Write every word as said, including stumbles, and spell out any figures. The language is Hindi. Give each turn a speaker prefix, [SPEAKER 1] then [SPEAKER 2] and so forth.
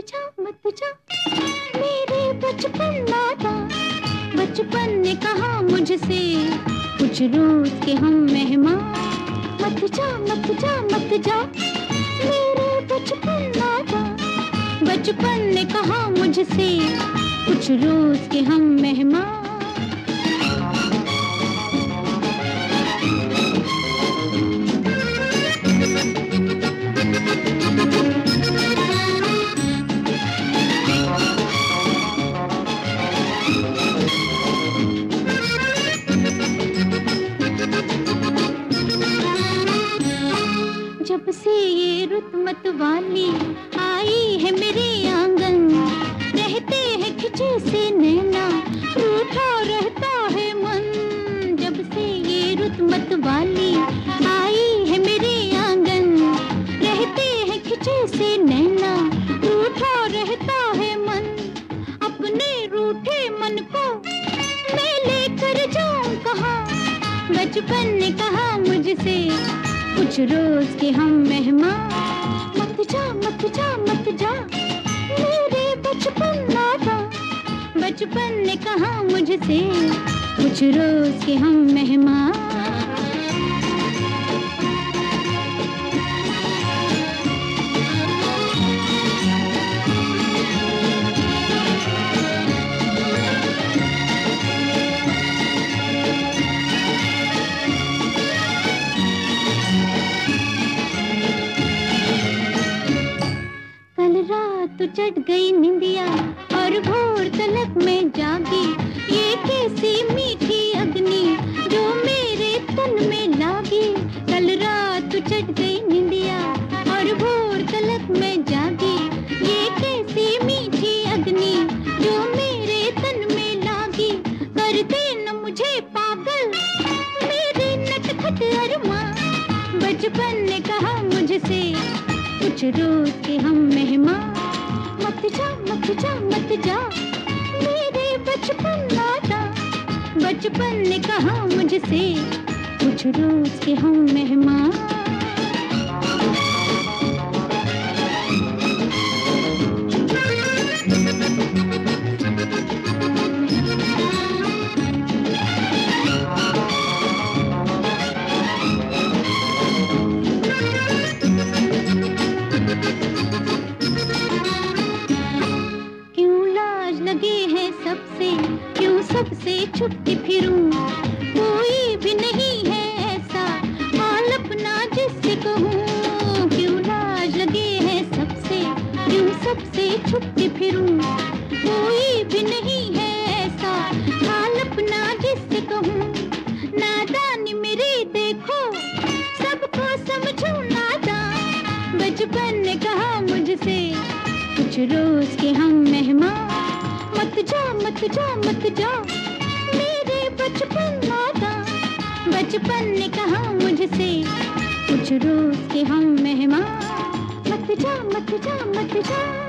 [SPEAKER 1] जा मत जा मेरे बचपन नाता। बचपन ने कहा मुझसे कुछ रोज के हम मेहमान। मत जा मत जा मत जा मेरे बचपन नाता। बचपन ने कहा मुझसे कुछ रोज के हम मेहमान। जब से ये रुत मत वाली आई है मेरे आंगन, रहते हैं खिंचे से नैना, रूठा रहता है मन। जब से ये रुत मत वाली आई है मेरे आंगन, रहते हैं खिंचे से नैना, रूठा रहता है मन। अपने रूठे मन को मैं लेकर जाऊं कहाँ। बचपन ने कहा मुझसे कुछ रोज के हम मेहमान। मत जा मत जा मत जा मेरे बचपन नाता। बचपन ने कहा मुझसे कुछ रोज के हम मेहमान। रात चढ़ गई निंदिया और भोर तलक में जागी। ये कैसी मीठी अग्नि जो मेरे तन में लागी। कल रात चढ़ गई निंदिया और भोर तलक में जागी। ये कैसी मीठी अग्नि जो मेरे तन में लागी। कर दे न मुझे पागल मेरे नटखट अरमां। बचपन ने कहा मुझसे कुछ रोज के हम मेहमान। मत जा मत जा मत जा मेरे बचपन नाता। बचपन ने कहा मुझसे कुछ रोज के हम मेहमान। लगे हैं सबसे क्यों सबसे छुपती फिरूं। कोई भी नहीं है ऐसा हाल अपना जिससे कहूँ। क्यों लाज लगे हैं सबसे क्यों सबसे छुपती फिरूं। कोई भी नहीं है ऐसा हाल अपना जिससे कहूँ। नादानी मेरी देखो सबको समझूं नादान। बचपन ने कहा मुझसे कुछ रोज के हम मेहमान। मत जा मत जा मत जा मेरे बचपन नाता। बचपन ने कहा मुझसे कुछ रोज के हम मेहमान। मत जा मत जा मत जा।